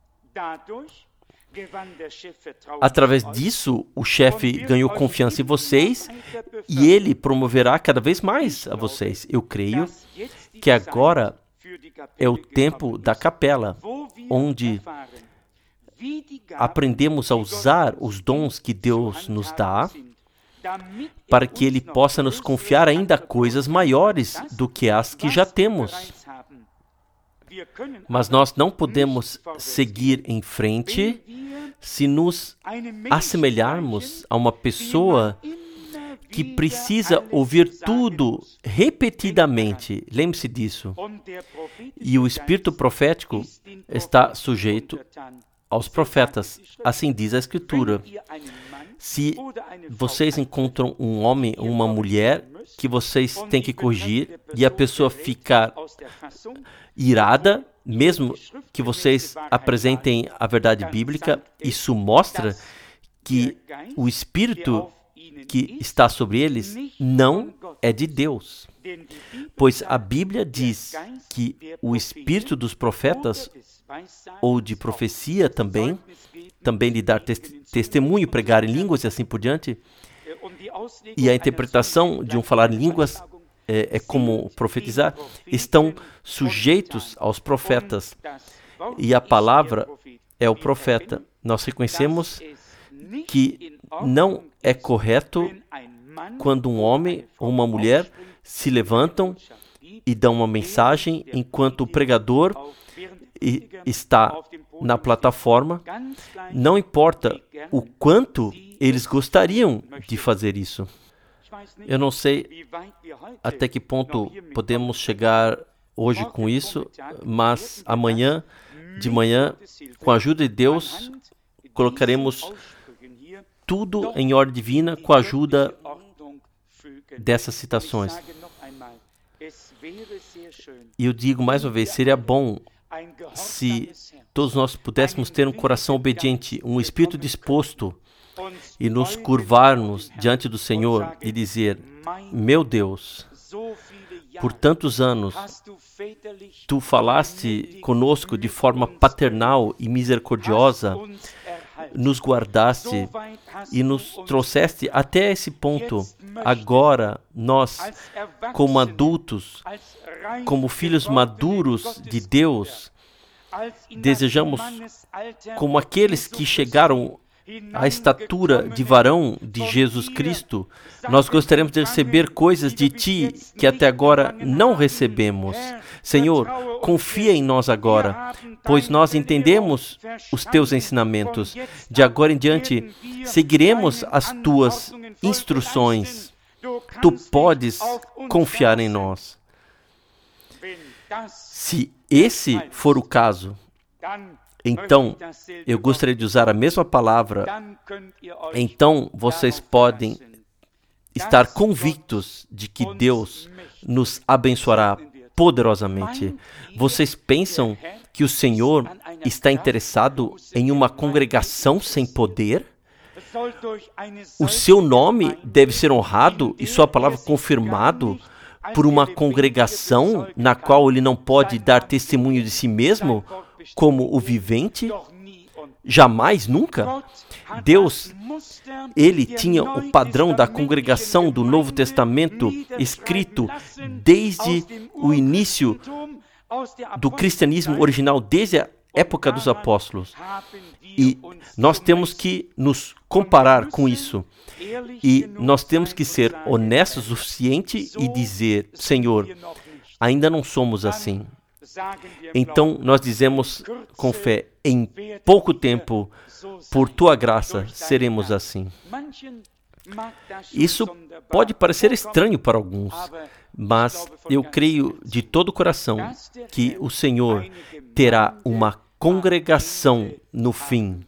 [SPEAKER 1] Através disso, o chefe ganhou confiança em vocês e ele promoverá cada vez mais a vocês. Eu creio que agora é o tempo da capela, onde aprendemos a usar os dons que Deus nos dá para que Ele possa nos confiar ainda coisas maiores do que as que já temos. Mas nós não podemos seguir em frente se nos assemelharmos a uma pessoa que precisa ouvir tudo repetidamente. Lembre-se disso. E o espírito profético está sujeito aos profetas. Assim diz a Escritura. Se vocês encontram um homem ou uma mulher que vocês têm que corrigir e a pessoa ficar irada, mesmo que vocês apresentem a verdade bíblica, isso mostra que o Espírito que está sobre eles não é de Deus. Pois a Bíblia diz que o Espírito dos profetas, ou de profecia também lhe dar testemunho, pregar em línguas e assim por diante, e a interpretação de um falar em línguas é como profetizar, estão sujeitos aos profetas, e a palavra é o profeta. Nós reconhecemos que não é correto quando um homem ou uma mulher se levantam e dão uma mensagem enquanto o pregador está na plataforma. Não importa o quanto eles gostariam de fazer isso. Eu não sei até que ponto podemos chegar hoje com isso, mas amanhã, de manhã, com a ajuda de Deus, colocaremos tudo em ordem divina com a ajuda dessas citações. E eu digo mais uma vez, seria bom se todos nós pudéssemos ter um coração obediente, um espírito disposto e nos curvarmos diante do Senhor e dizer: meu Deus, por tantos anos, Tu falaste conosco de forma paternal e misericordiosa, nos guardaste e nos trouxeste até esse ponto. Agora, nós, como adultos, como filhos maduros de Deus, desejamos, como aqueles que chegaram à estatura de varão de Jesus Cristo, nós gostaríamos de receber coisas de Ti que até agora não recebemos. Senhor, confia em nós agora, pois nós entendemos os Teus ensinamentos. De agora em diante, seguiremos as Tuas instruções. Tu podes confiar em nós. Se esse for o caso, então, eu gostaria de usar a mesma palavra. Então, vocês podem estar convictos de que Deus nos abençoará poderosamente. Vocês pensam que o Senhor está interessado em uma congregação sem poder? O seu nome deve ser honrado e sua palavra confirmado por uma congregação na qual ele não pode dar testemunho de si mesmo como o vivente? Jamais, nunca. Deus, Ele tinha o padrão da congregação do Novo Testamento escrito desde o início do cristianismo original, desde a época dos apóstolos. E nós temos que nos comparar com isso. E nós temos que ser honestos o suficiente e dizer: Senhor, ainda não somos assim. Então, nós dizemos com fé: em pouco tempo, por Tua graça, seremos assim. Isso pode parecer estranho para alguns, mas eu creio de todo o coração que o Senhor terá uma congregação no fim,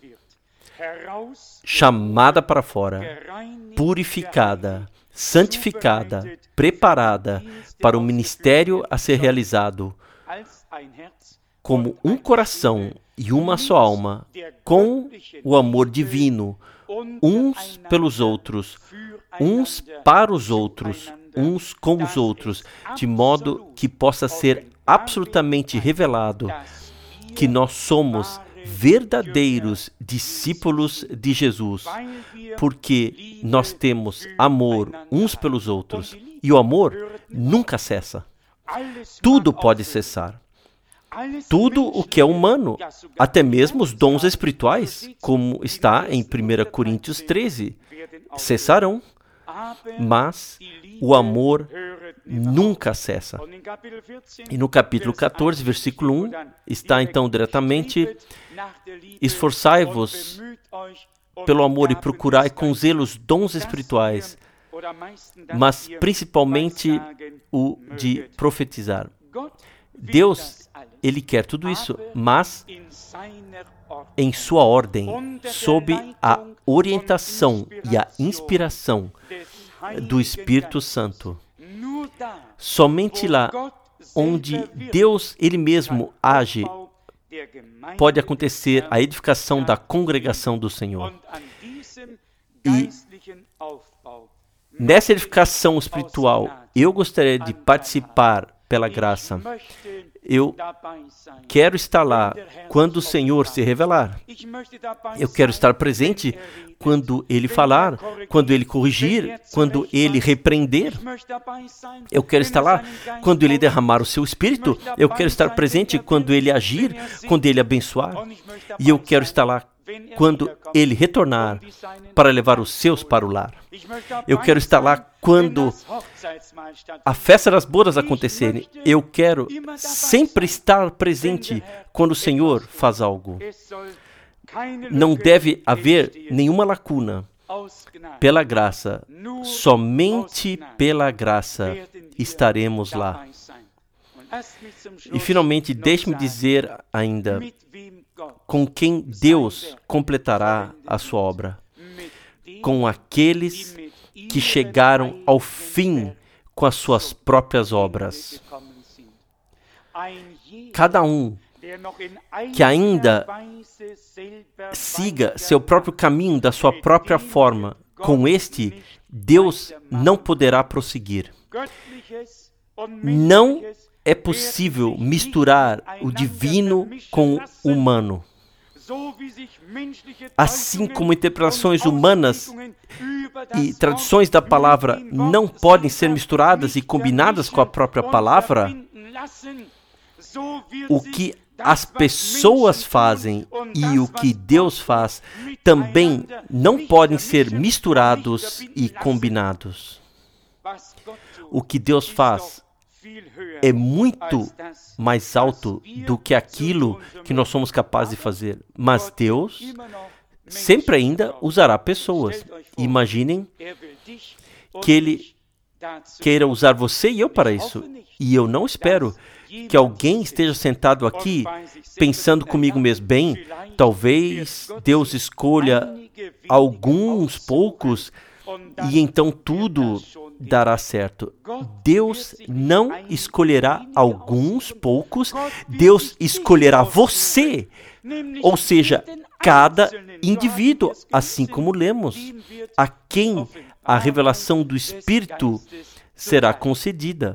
[SPEAKER 1] chamada para fora, purificada, santificada, preparada para o ministério a ser realizado, como um coração e uma só alma, com o amor divino, uns pelos outros, uns para os outros, uns com os outros, de modo que possa ser absolutamente revelado que nós somos verdadeiros discípulos de Jesus, porque nós temos amor uns pelos outros, e o amor nunca cessa. Tudo pode cessar. Tudo o que é humano, até mesmo os dons espirituais, como está em 1 Coríntios 13, cessarão, mas o amor nunca cessa. E no capítulo 14, versículo 1, está então diretamente: esforçai-vos pelo amor e procurai com zelo os dons espirituais, mas principalmente o de profetizar. Deus, Ele quer tudo isso, mas em sua ordem, sob a orientação e a inspiração do Espírito Santo. Somente lá onde Deus, Ele mesmo age, pode acontecer a edificação da congregação do Senhor. E nessa edificação espiritual, eu gostaria de participar pela graça. Eu quero estar lá quando o Senhor se revelar. Eu quero estar presente quando Ele falar, quando Ele corrigir, quando Ele repreender. Eu quero estar lá quando Ele derramar o seu Espírito. Eu quero estar presente quando Ele agir, quando Ele abençoar. E eu quero estar lá quando Ele retornar para levar os seus para o lar. Eu quero estar lá quando a festa das bodas acontecerem. Eu quero sempre estar presente quando o Senhor faz algo. Não deve haver nenhuma lacuna. Pela graça, somente pela graça estaremos lá. E finalmente, deixe-me dizer ainda com quem Deus completará a sua obra. Com aqueles que chegaram ao fim com as suas próprias obras. Cada um que ainda siga seu próprio caminho da sua própria forma, com este, Deus não poderá prosseguir. Não é possível misturar o divino com o humano. Assim como interpretações humanas e tradições da palavra não podem ser misturadas e combinadas com a própria palavra, o que as pessoas fazem e o que Deus faz também não podem ser misturados e combinados. O que Deus faz é muito mais alto do que aquilo que nós somos capazes de fazer. Mas Deus sempre ainda usará pessoas. Imaginem que Ele queira usar você e eu para isso. E eu não espero que alguém esteja sentado aqui pensando comigo mesmo, bem, talvez Deus escolha alguns poucos e então tudo dará certo. Deus não escolherá alguns poucos, Deus escolherá você, ou seja, cada indivíduo, assim como lemos, a quem a revelação do Espírito será concedida.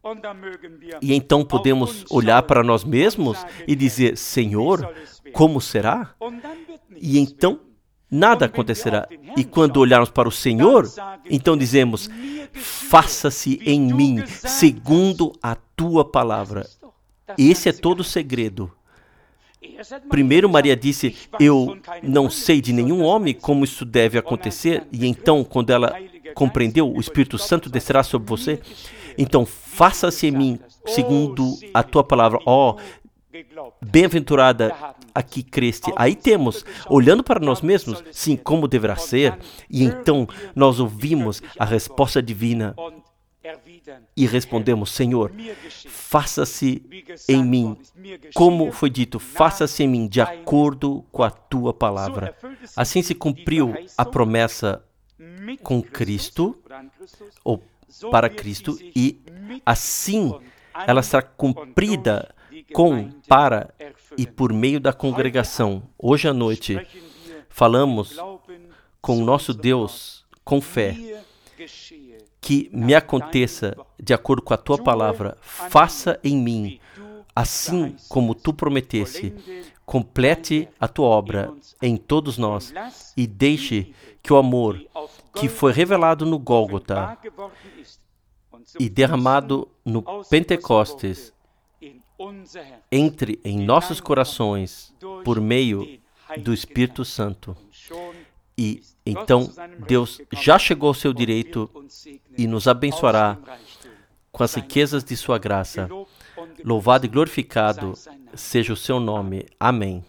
[SPEAKER 1] E então podemos olhar para nós mesmos e dizer, Senhor, como será? E então nada acontecerá. E quando olharmos para o Senhor, então dizemos, faça-se em mim, segundo a tua palavra. Esse é todo o segredo. Primeiro Maria disse, eu não sei de nenhum homem como isso deve acontecer. E então, quando ela compreendeu, o Espírito Santo descerá sobre você. Então, faça-se em mim, segundo a tua palavra. Ó, bem-aventurada a que creste. Aí temos, olhando para nós mesmos, sim, como deverá ser. E então, nós ouvimos a resposta divina e respondemos, Senhor, faça-se em mim, como foi dito, faça-se em mim de acordo com a tua palavra. Assim se cumpriu a promessa com Cristo, ou para Cristo, e assim ela será cumprida com, para e por meio da congregação. Hoje à noite, falamos com o nosso Deus, com fé, que me aconteça de acordo com a tua palavra, faça em mim, assim como tu prometeste, complete a tua obra em todos nós e deixe que o amor que foi revelado no Gólgota e derramado no Pentecostes entre em nossos corações por meio do Espírito Santo. E então Deus já chegou ao seu direito e nos abençoará com as riquezas de sua graça. Louvado e glorificado seja o seu nome. Amém.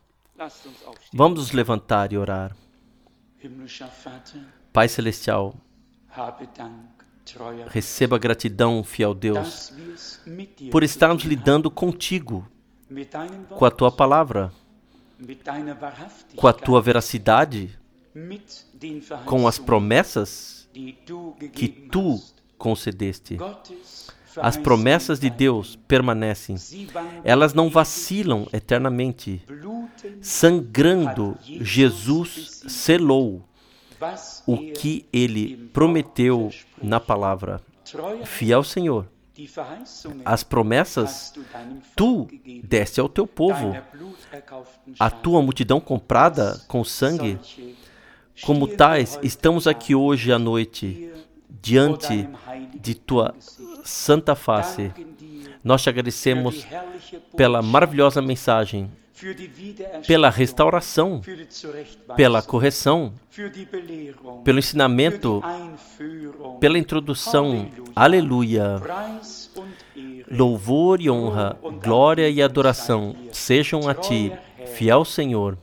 [SPEAKER 1] Vamos nos levantar e orar. Pai Celestial, Receba gratidão, fiel Deus, por estarmos lidando contigo, com a tua palavra, com a tua veracidade, com as promessas que tu concedeste. As promessas de Deus permanecem. Elas não vacilam eternamente. Sangrando, Jesus selou o que ele prometeu na palavra. Fiel Senhor, as promessas tu deste ao teu povo, a tua multidão comprada com sangue. Como tais, estamos aqui hoje à noite, diante de tua santa face. Nós te agradecemos pela maravilhosa mensagem, pela restauração, pela correção, pelo ensinamento, pela introdução. Aleluia! Louvor e honra, glória e adoração sejam a ti, fiel Senhor.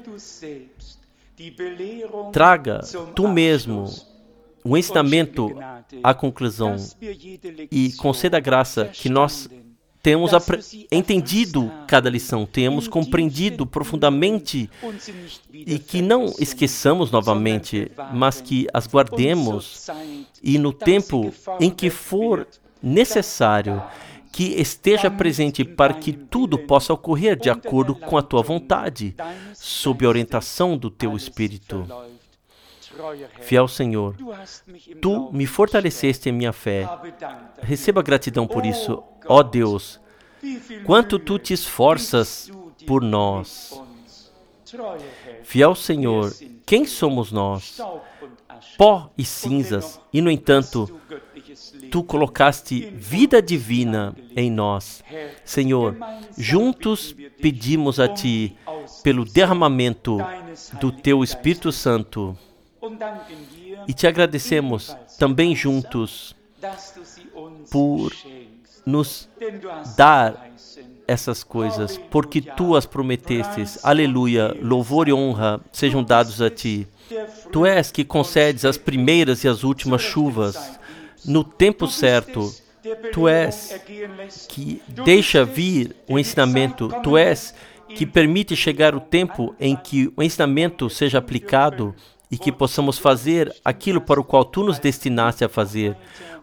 [SPEAKER 1] Traga tu mesmo o ensinamento à conclusão e conceda a graça que nós temos entendido cada lição, temos compreendido profundamente e que não esqueçamos novamente, mas que as guardemos e no tempo em que for necessário que esteja presente para que tudo possa ocorrer de acordo com a tua vontade, sob a orientação do teu Espírito. Fiel Senhor, tu me fortaleceste em minha fé. Receba gratidão por isso, ó Deus. Quanto tu te esforças por nós. Fiel Senhor, quem somos nós? Pó e cinzas, e no entanto, tu colocaste vida divina em nós. Senhor, juntos pedimos a ti pelo derramamento do teu Espírito Santo. E te agradecemos também juntos por nos dar essas coisas, porque tu as prometestes. Aleluia, louvor e honra sejam dados a ti. Tu és que concedes as primeiras e as últimas chuvas no tempo certo. Tu és que deixa vir o ensinamento. Tu és que permite chegar o tempo em que o ensinamento seja aplicado e que possamos fazer aquilo para o qual tu nos destinaste a fazer,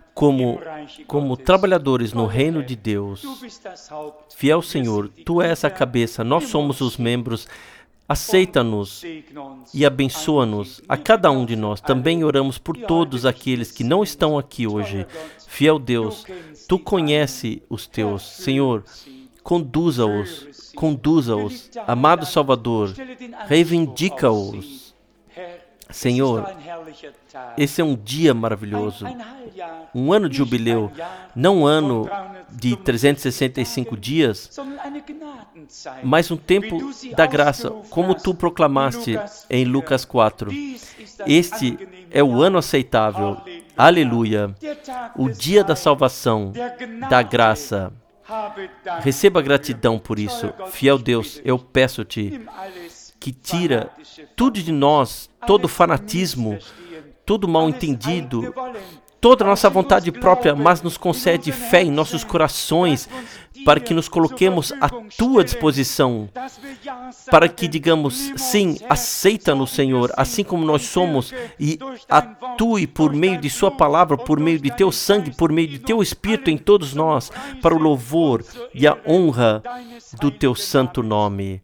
[SPEAKER 1] como trabalhadores no reino de Deus. Fiel Senhor, tu és a cabeça, nós somos os membros. Aceita-nos e abençoa-nos, a cada um de nós. Também oramos por todos aqueles que não estão aqui hoje. Fiel Deus, tu conheces os teus. Senhor, conduza-os, conduza-os. Amado Salvador, reivindica-os. Senhor, esse é um dia maravilhoso, um ano de jubileu, não um ano de 365 dias, mas um tempo da graça, como tu proclamaste em Lucas 4. Este é o ano aceitável, aleluia, o dia da salvação, da graça. Receba gratidão por isso, fiel Deus, eu peço-te que tira tudo de nós, todo fanatismo, todo mal entendido, toda a nossa vontade própria, mas nos concede fé em nossos corações, para que nos coloquemos à tua disposição, para que digamos, sim, aceita-nos, Senhor, assim como nós somos, e atue por meio de sua palavra, por meio de teu sangue, por meio de teu Espírito em todos nós, para o louvor e a honra do teu santo nome.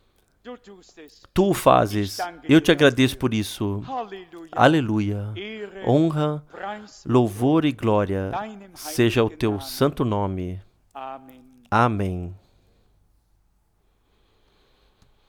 [SPEAKER 1] Tu o fazes, eu te agradeço por isso. Aleluia. Honra, louvor e glória seja o teu santo nome. Amém.